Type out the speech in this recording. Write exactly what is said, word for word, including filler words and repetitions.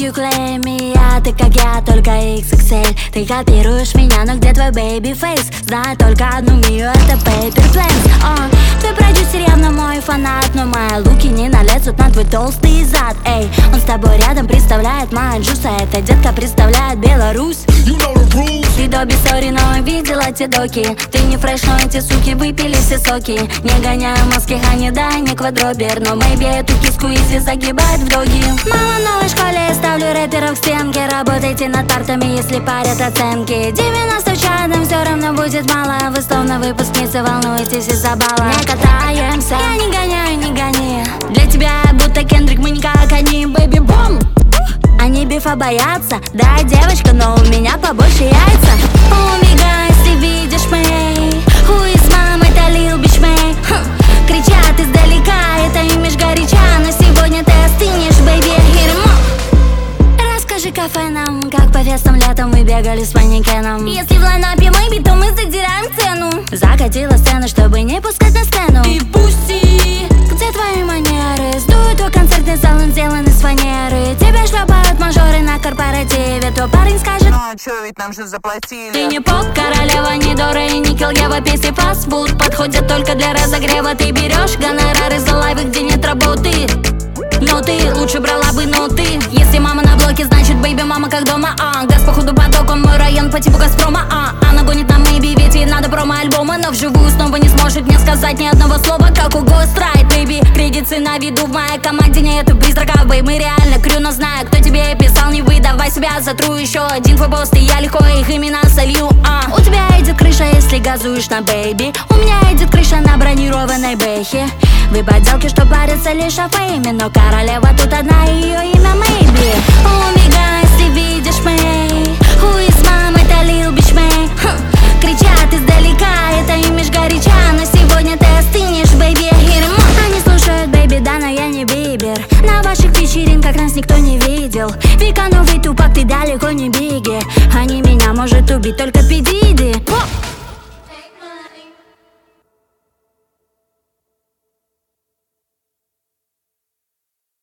you claim me, а ты как я, только икс икс эль. Ты копируешь меня, но где твой baby face? Знаю только одну мию, это Paper Planes. uh, Твой продюсер явно мой фанат, но мои луки не налезут на твой толстый зад. Эй, он с тобой рядом представляет Манджуса, эта детка представляет Беларусь. You know the rules. Ты доби, сори, но видела те доки. Ты не фреш, но эти суки выпили все соки. Не гоняю маски, хани, да, не квадробер, но мэйби эту киску изи загибает в доги. Мама, в новой школе я ставлю рэперов к стенке. Работайте над партами, если парят оценки. девяносто в чадом все равно будет мало. Вы словно выпускницы, волнуетесь из-за балла. Не катаемся, я не гоняю, не гони. Для тебя я будто Кендрик, мы не как они, бэйби бум. Они бифа боятся, да, девочка, но у меня побольше яйца. Омега, если видишь мэй, who is mom, это Lil Bitch May. Хм, кричат издалека, это имидж горяча, но сегодня ты остынешь, бэйби, hit em up. Расскажи кафе нам, как по фестам летом мы бегали с манекеном. Если в лайнапе мэйби, то мы задираем цену. Закатила сцену, чтобы не пускать на сцену. И пусти, где твои манеры? Сдует твой концертный зал, он сделан из фанеры. Тебя шлепают мажоры на корпоративе. То парень скажет: ну а чё, ведь нам же заплатили. Ты не поп, королева, не Дора и не Килгева. Песни фастфуд подходят только для разогрева. Ты берешь гонорары за лайвы, где нет работы. Но ты лучше брала бы ноты. Если мама на блоке, значит бэйби мама как дома. А газ походу поток, он мой район по типу Газпрома. А она гонит на мэйби, ведь ей надо промо-альбома. Но вживую снова не сможет мне сказать ни одного слова, как у Ghostwrite, бэйби. Кредиты на виду, в моей команде нету призраков, бэй. Мы реально крю, но знаю, кто тебе писал. Не выдавай себя, затру еще один твой пост, и я легко их имена солью. а. У тебя идет крыша, если газуешь на бэйби. У меня идет крыша на бронированной бэхе. Вы поделки, что парятся лишь о фейме, но королева тут одна, ее имя мэйби. Омега, если видишь мэй, who is mom, это Lil Bitch May. Хм, кричат издалека, это имидж горяча, но сегодня ты остынешь, бэйби, hit em up. Они слушают бэйби, да, но я не Бибер. На ваших вечеринках нас никто не видел. Вика, новый тупак, ты далеко не биги. Они меня может убить только Пи Ди Ди.